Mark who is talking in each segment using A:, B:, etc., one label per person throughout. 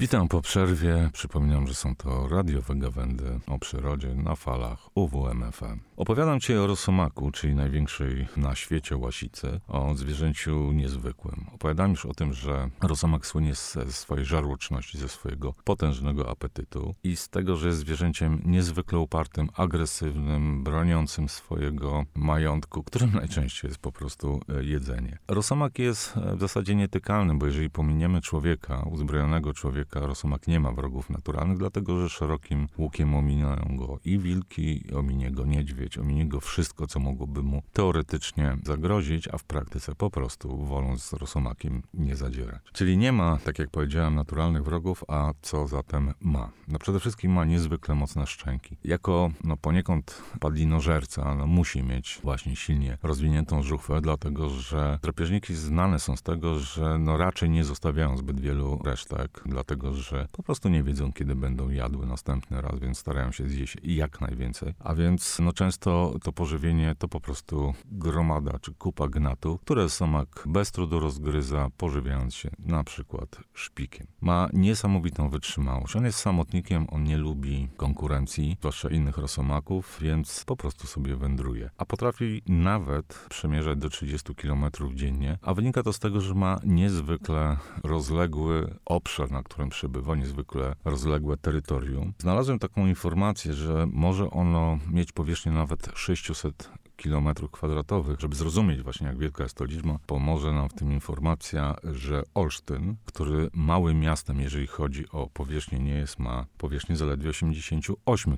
A: Witam po przerwie. Przypominam, że są to radiowe gawędy o przyrodzie na falach UWMFM. Opowiadam Ci o rosomaku, czyli największej na świecie łasicy, o zwierzęciu niezwykłym. Opowiadam już o tym, że rosomak słynie ze swojej żarłoczności, ze swojego potężnego apetytu i z tego, że jest zwierzęciem niezwykle upartym, agresywnym, broniącym swojego majątku, którym najczęściej jest po prostu jedzenie. Rosomak jest w zasadzie nietykalny, bo jeżeli pominiemy człowieka, uzbrojonego człowieka, rosomak nie ma wrogów naturalnych, dlatego że szerokim łukiem ominą go i wilki, ominie go niedźwiedź, ominie go wszystko, co mogłoby mu teoretycznie zagrozić, a w praktyce po prostu wolą z rosomakiem nie zadzierać. Czyli nie ma, tak jak powiedziałem, naturalnych wrogów, a co zatem ma? No przede wszystkim ma niezwykle mocne szczęki. Jako poniekąd padlinożerca musi mieć właśnie silnie rozwiniętą żuchwę, dlatego że drapieżniki znane są z tego, że raczej nie zostawiają zbyt wielu resztek, dlatego że po prostu nie wiedzą, kiedy będą jadły następny raz, więc starają się zjeść jak najwięcej. A więc często to pożywienie to po prostu gromada czy kupa gnatu, które rosomak bez trudu rozgryza, pożywiając się na przykład szpikiem. Ma niesamowitą wytrzymałość. On jest samotnikiem, on nie lubi konkurencji, zwłaszcza innych rosomaków, więc po prostu sobie wędruje. A potrafi nawet przemierzać do 30 km dziennie, a wynika to z tego, że ma niezwykle rozległy obszar, na którym przebywa, niezwykle rozległe terytorium. Znalazłem taką informację, że może ono mieć powierzchnię nawet 600 km². Żeby zrozumieć właśnie, jak wielka jest to liczba, pomoże nam w tym informacja, że Olsztyn, który małym miastem, jeżeli chodzi o powierzchnię nie jest, ma powierzchnię zaledwie 88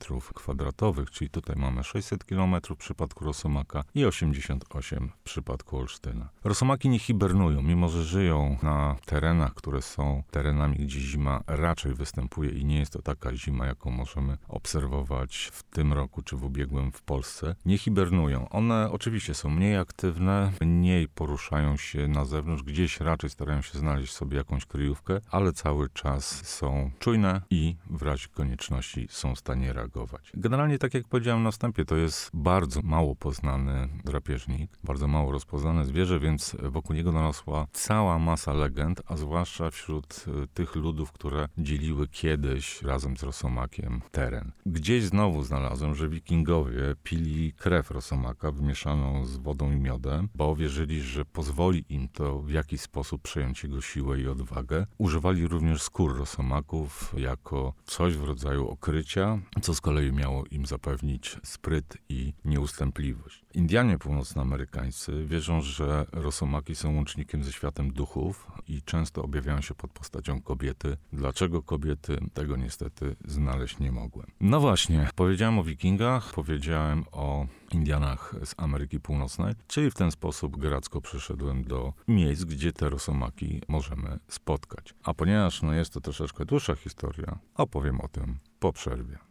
A: km², czyli tutaj mamy 600 km w przypadku rosomaka i 88 w przypadku Olsztyna. Rosomaki nie hibernują, mimo że żyją na terenach, które są terenami, gdzie zima raczej występuje i nie jest to taka zima, jaką możemy obserwować w tym roku czy w ubiegłym w Polsce. Nie hibernują. One oczywiście są mniej aktywne, mniej poruszają się na zewnątrz, gdzieś raczej starają się znaleźć sobie jakąś kryjówkę, ale cały czas są czujne i w razie konieczności są w stanie reagować. Generalnie, tak jak powiedziałem na wstępie, to jest bardzo mało poznany drapieżnik, bardzo mało rozpoznane zwierzę, więc wokół niego narosła cała masa legend, a zwłaszcza wśród tych ludów, które dzieliły kiedyś razem z rosomakiem teren. Gdzieś znowu znalazłem, że wikingowie pili krew rosomaka wymieszaną z wodą i miodem, bo wierzyli, że pozwoli im to w jakiś sposób przejąć jego siłę i odwagę. Używali również skór rosomaków jako coś w rodzaju okrycia, co z kolei miało im zapewnić spryt i nieustępliwość. Indianie północnoamerykańscy wierzą, że rosomaki są łącznikiem ze światem duchów i często objawiają się pod postacią kobiety. Dlaczego kobiety? Tego niestety znaleźć nie mogłem. No właśnie, powiedziałem o wikingach, powiedziałem o Indianach z Ameryki Północnej, czyli w ten sposób geracko przeszedłem do miejsc, gdzie te rosomaki możemy spotkać. A ponieważ jest to troszeczkę dłuższa historia, opowiem o tym po przerwie.